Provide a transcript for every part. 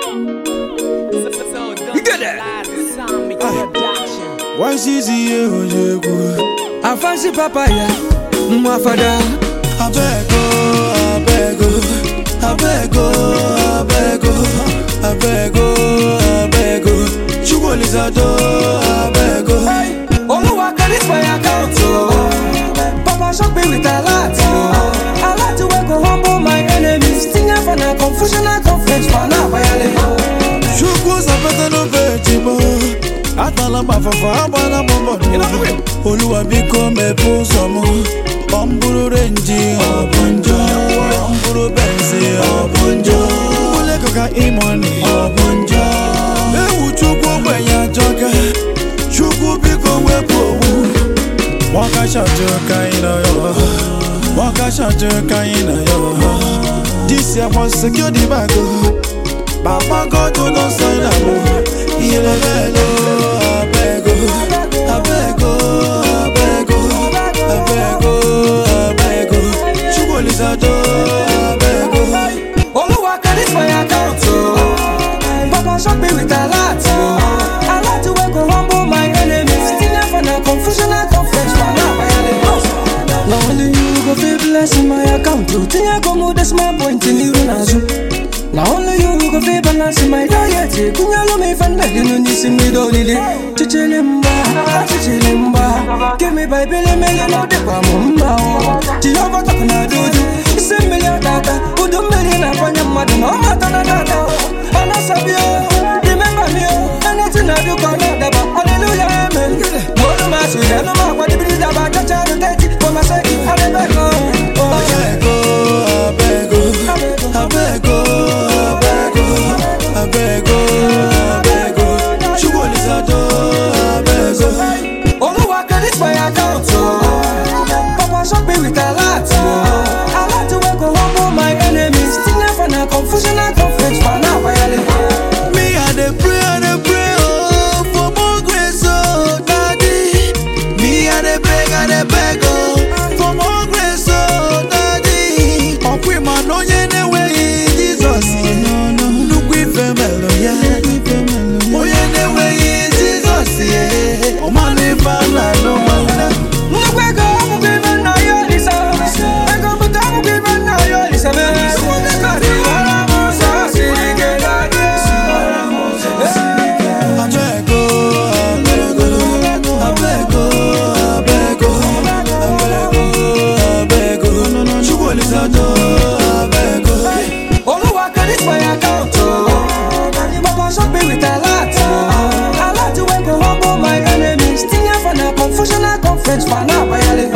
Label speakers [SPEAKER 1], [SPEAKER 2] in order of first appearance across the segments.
[SPEAKER 1] You get that?
[SPEAKER 2] Why she's here,
[SPEAKER 1] I fancy papaya, Mwafada.
[SPEAKER 2] I beg, I beg, I beg, I beg, I beg, I beg, Chugolizado, I beg.
[SPEAKER 1] Oh, I got this my account. Papa shock me with a lot. I like to work humble my enemies. Sing up on a confusion, I confess for now.
[SPEAKER 2] Chukwas a better no vegetable. Atalamba for Fabana Momo. Oluwa become a possum. Bamburu Renji or Bunjo. Bamburu Benzi or Bunjo. Uleka Imoni or Bunjo. Ewu Chukwu Benya Joga. Chukwu become a poor. Waka Shajo Kaina yo. Waka Shajo Kaina yo. This year was secure the bag. Papa God do not sign up. He levelo, I beg, I beg, I beg, I beg, I beg. Chugolizado, I beg.
[SPEAKER 1] Oluwa got this my account. Papa shock me with a lot. I like to work humble my enemies. Still have a confusion, I confess for now. Now only you go feel blessing my account. Think I come with a small point in you nazu. Now only you go feel balance in my diet. Kunyalo me fan like you need me dolly. Chichilimba, chichilimba. Give me Bible, me no de pa mumba. Chiyoba takuna dudu. Send me your data. Udu me na panya madu no mata na data. Anasabio, remember me. Anything I do call out about. Hallelujah, amen. No matter no matter what the breeze about. Charity for my sake. I beg go.
[SPEAKER 2] I beg, I beg, I beg, I beg, Chugolizado, I beg.
[SPEAKER 1] Oluwa got this my account. Papa shock me with a lot. I like to work humble my enemies. Still have a confusion, I confess for now.
[SPEAKER 2] Me and the pray, oh, for more grace, oh, daddy. Me and the beg, oh, for more grace, oh, daddy. Oh, we man, no, yeah, way, Jesus. Look, we family, yeah. Oh, yeah, way, Jesus, yeah. Oh, man, if I'm not, no, man.
[SPEAKER 1] Look, we go, we man, now you're Lisa. I go, but I'm giving now you're Lisa. Oluwa got this my account. Papa shock me with a lot. I like to work humble my enemies. Still have a confusion, I confess for now.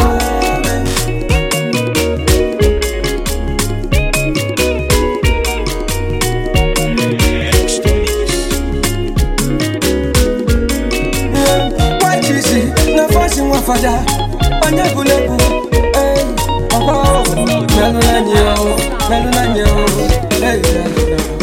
[SPEAKER 1] Why cheesy? No fashion wafada. Panyagulebu. Hey, papa. Melunanyo, hey.